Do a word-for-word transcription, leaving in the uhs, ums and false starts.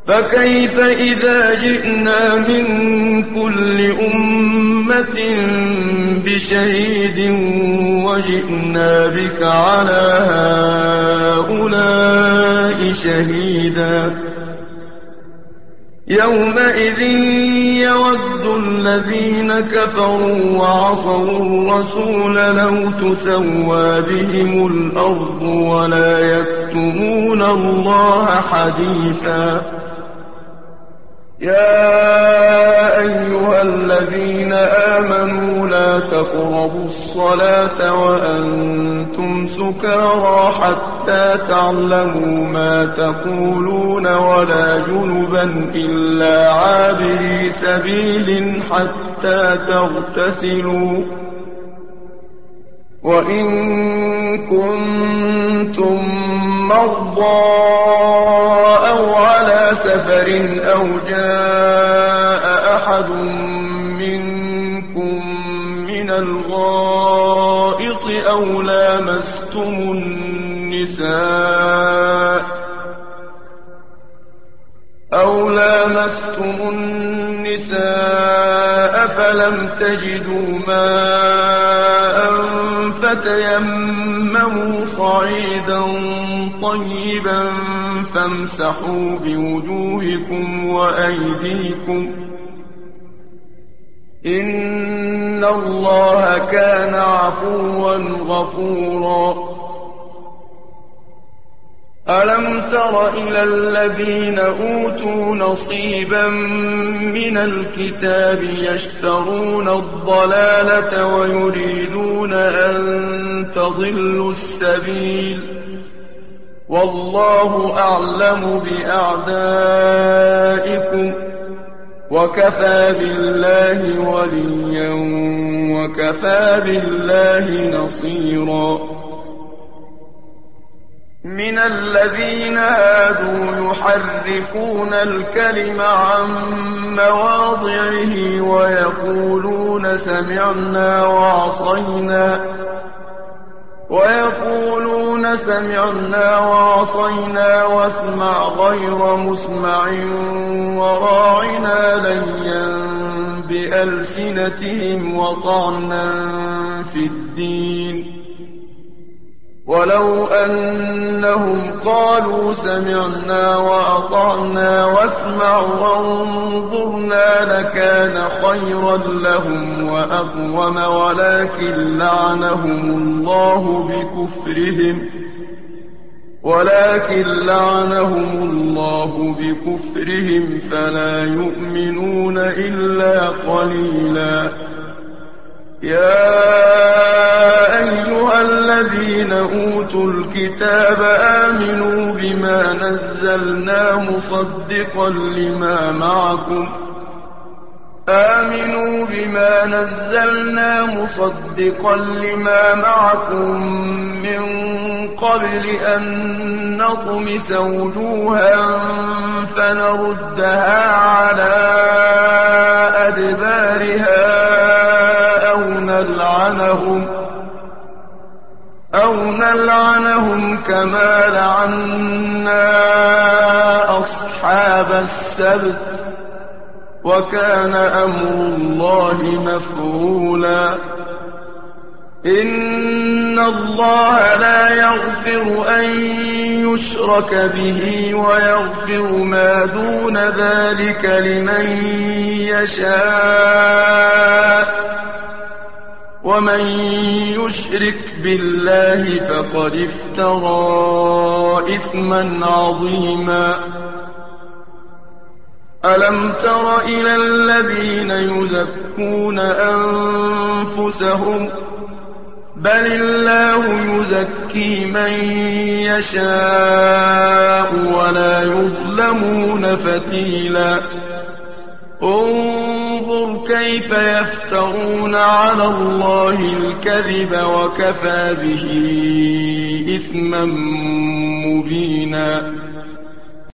فكيف إذا جئنا من كل أمة بشهيد وجئنا بك على هؤلاء شهيدا يومئذ يود الذين كفروا وعصوا الرسول لو تسوى بهم الأرض ولا يكتمون الله حديثا يا أيها الذين آمنوا لا تقربوا الصلاة وأنتم سكارى حتى تعلموا ما تقولون ولا جنبا إلا عابري سبيل حتى تغتسلوا وإن كنتم مرضى أو على سفر أو جاء أحد منكم من الغائط أو لامستم النساء أو لامستم النساء فلم تجدوا ماء فتيمموا صعيدا طيبا فامسحوا بوجوهكم وأيديكم إن الله كان عفوا غفورا ألم تر إلى الذين أوتوا نصيبا من الكتاب يشترون الضلالة ويريدون أن تضلوا السبيل والله أعلم بأعدائكم وكفى بالله وليا وكفى بالله نصيرا من الذين هادوا يحرفون الكلم عن مواضعه ويقولون سمعنا وعصينا ويقولون سمعنا وعصينا واسمع غير مسمع وراعنا ليا بألسنتهم وطعنا في الدين ولو أنهم قالوا سمعنا وأطعنا واسمع وانظرنا لكان خيرا لهم وأقوم ولكن لعنهم الله بكفرهم ولكن لعنهم الله بكفرهم فلا يؤمنون إلا قليلا يا أيها الذين أوتوا الكتاب آمنوا بما نزلنا مصدقا لما معكم آمنوا بما نزلنا مصدقا لما معكم من قبل أن نطمس وجوها فنردها على أدبارها أو نلعنهم أو نلعنهم كما لعنا أصحاب السبت وكان أمر الله مفعولا إن الله لا يغفر أن يشرك به ويغفر ما دون ذلك لمن يشاء ومن يشرك بالله فقد افترى إثما عظيما ألم تر إلى الذين يزكون أنفسهم بل الله يزكي من يشاء ولا يظلمون فتيلا انظر كيف يفترون على الله الكذب وكفى به إثما مبينا